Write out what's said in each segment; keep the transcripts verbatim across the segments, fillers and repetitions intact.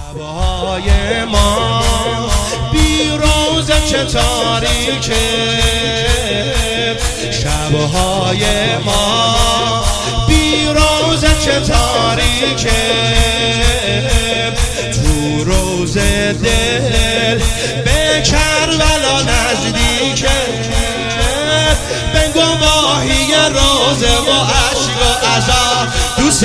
شبهای ما بی روزه چه تاریکه، شبهای ما بی روزه چه تاریکه، تو روزه دل به کربلا نزدیکه، به گواهی روزه و عشق و عزا دوست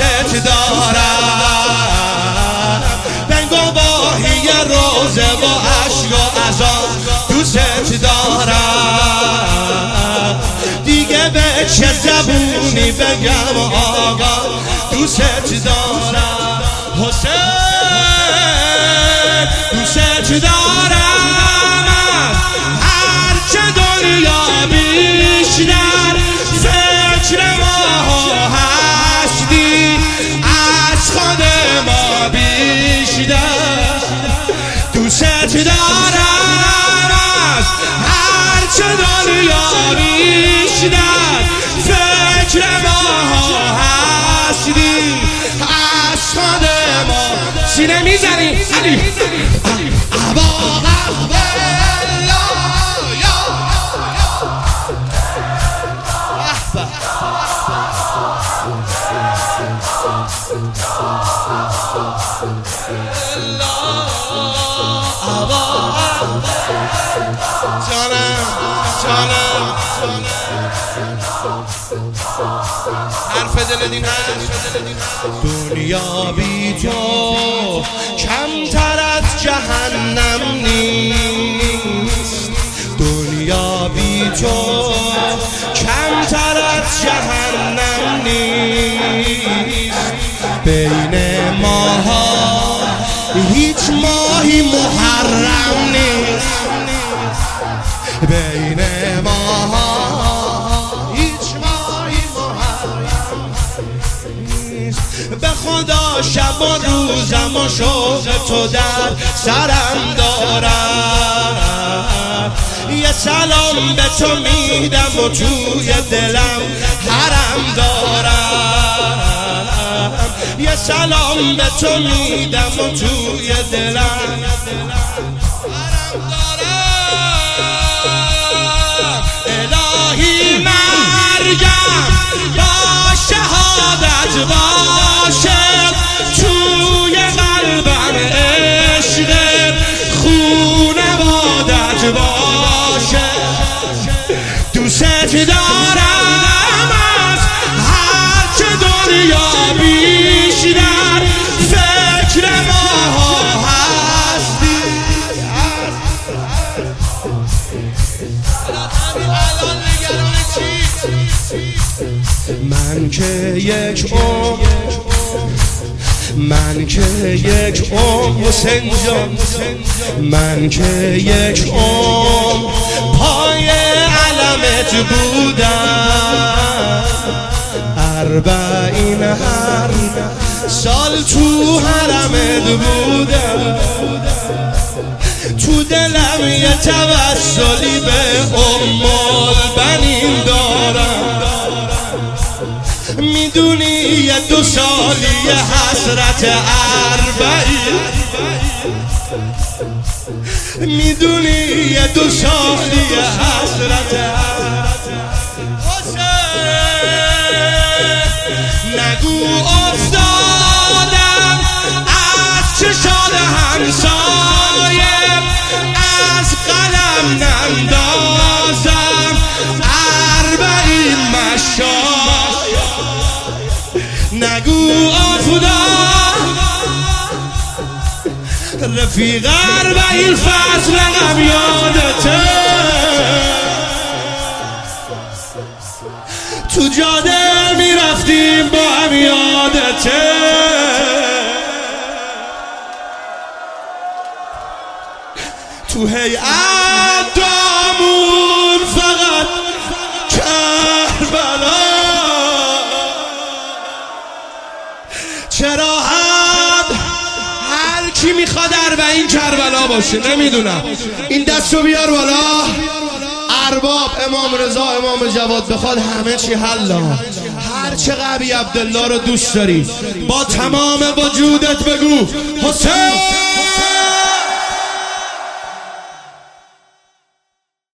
دارم، به گواهی روزه و عشق و عزا دوست دارم، دیگه به چه زبونی بگم آقا دوست دارم، حسین دوست دارم، هرچه دنیا بیشتر فکر ما هستی، از خود ما بیشتر دوست دارم، هرچه دنیا بیشتر فکر ما هستی، از خود ما سینه میزنی علی عبا حرف دل دین هست، دنیا بی تو کمتر از جهنم نیست، دنیا بی تو کمتر از جهنم نیست، بین ماها هیچ ماهی محرم نیست، بین ماها هیچ ماهی محرم نیست، به خدا شب و روزم و شوق تو در سرم دارم، یه سلام به تو میدم و توی دلم حرم دارم، یه سلام به تو میدم و توی دلم حرم دارم، الهی مرگم با شهادت باشه، توی قلبم عشق خونوادت باشه، دوست دارم، از هرچه دنیا بیشتر فکر ما هستی، من که یک عمر من که یک عمر حسین جان، من که یک عمر پای علمت بودم، اربعین هر سال تو حرمت بودم، تو دلم یه توسلی به ام البنین دارم، میدونی یه دو سالی حسرت اربعین، میدونی یه دو سالی حسرت حسین، نگو افتادم از چشاد همسایم، از قلم نندازم اربعین مشای، نگو افتادم رفیق اربعین فصل غم یادته، تو جاده میرفتیم با هم یادته، تو هیئت دامون فقط کربلا، چرا هم هر کی میخواد اربعین کربلا باشه، نمیدونم، این دستو بیار بالا، ارباب امام رضا امام جواد بخواد همه چی حلا، هر چقدر عبدالله رو دوست داری با تمام وجودت بگو حسین.